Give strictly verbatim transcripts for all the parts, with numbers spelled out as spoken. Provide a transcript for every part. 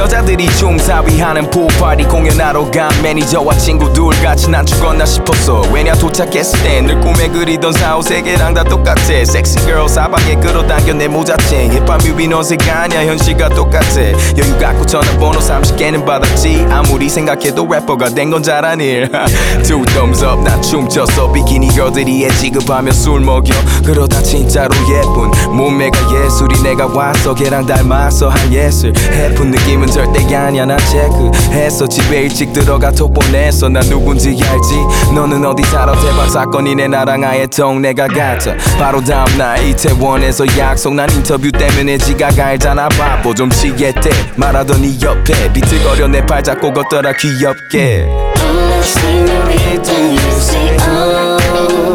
여자들이 중사위하는 풀파티 공연하러 간 매니저와 친구들 같이 난 죽었나 싶었어. 왜냐 도착했을 땐 늘 꿈에 그리던 사후세계랑 다 똑같아. 섹시걸 사방에 끌어당겨 내 모자챙. 힙합 뮤비는 어색 아냐 현실과 똑같아. 여유 갖고 전화번호 삼십 개는 받았지. 아무리 생각해도 래퍼가 된 건 잘한 일. Two thumbs up 난 춤췄어. 비키니 걸들이 애 지급하며 술 먹여. 그러다 진짜로 예쁜 몸매가 예술이. 내가 왔어 걔랑 닮았어 한 예술. 해픈 느낌은 절대 아니야 난 체크했어. 집에 일찍 들어가 톡 보냈어. 난 누군지 알지. 너는 어디 살아 대박 사건이네. 나랑 아예 동네가 같아. 바로 다음날 이태원에서 약속. 난 인터뷰 때문에 지각 알잖아. 바보 좀 치겠대 말하더니 옆에 비틀거려 내 팔 잡고 걷더라 귀엽게. Hola señorita you say oh.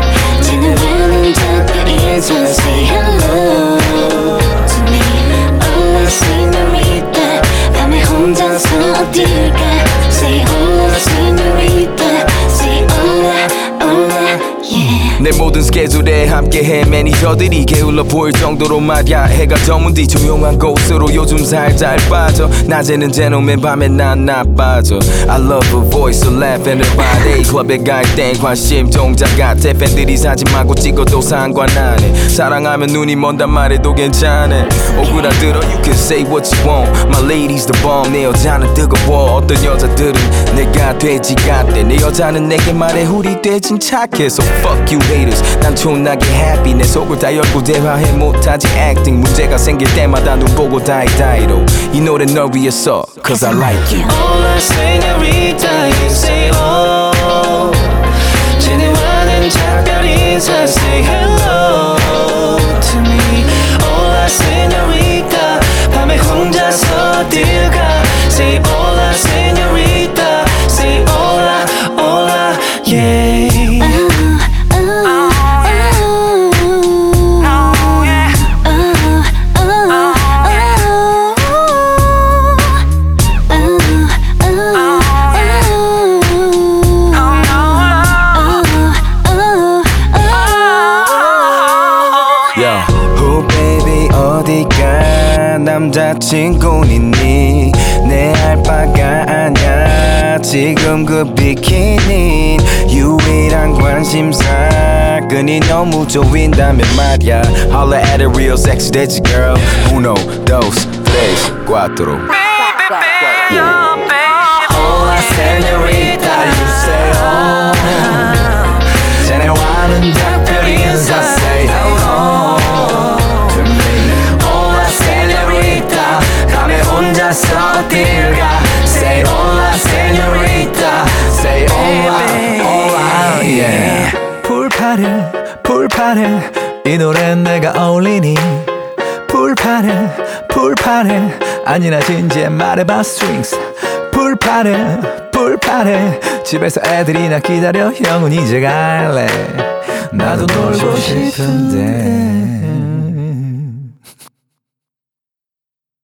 지나가는 작별인사 say hello to me. Hola señorita 밤에 혼자서 어딜 가 say hola señorita say hola hola yeah. 내 모든 스케줄에 함께해 매니저들이 게을러 보일 정도로 말야. 해가 저문 뒤 조용한 곳으로 요즘 살잘 빠져. 낮에는 제노맨 밤엔 난 나빠져. I love her voice, her laugh and her body. 클럽에 갈 땐 관심 종자 같아. 팬들이 사진 마구 찍어도 상관 안 해. 사랑하면 눈이 먼단 말해도 괜찮아. 오그라들어 you can say what you want. My lady's the bomb. 내 여자는 뜨거워. 어떤 여자들은 내가 돼지 같대. 내 여자는 내게 말해 우리 돼진 착해. So fuck you haters. 난 존나게 happy. 내 속을 다 열고 대화해 못하지 acting. 문제가 생길 때마다 눈 보고 다이다이로 이 노래 널 위해서 Cause I like you. Hola señorita you say oh. 지내와는 작별 인사 say hello to me. Hola señorita 밤에 혼자서 어딜 가 say hola señorita say hola hola yeah. 남자친구 있니? 내 알바가 아냐 지금 그 비키니 유일한 관심사 끈이 너무 조인다면 말야. Holla at a real sexy 돼지 girl. Uno, dos, tres, cuatro. Hola señorita you say oh. 쟤네와는 작별 인사 say hello to me. Hola señorita 밤에 혼자서 어딜 가 say hola señorita say hola hola yeah. 풀파를 풀파를 이 노래는 내가 어울리니. 풀파를 풀파를 아니나 진지해 말해봐 strings. 풀파를 풀파를 집에서 애들이 나 기다려 형은 이제 갈래. 나도 놀고 싶은데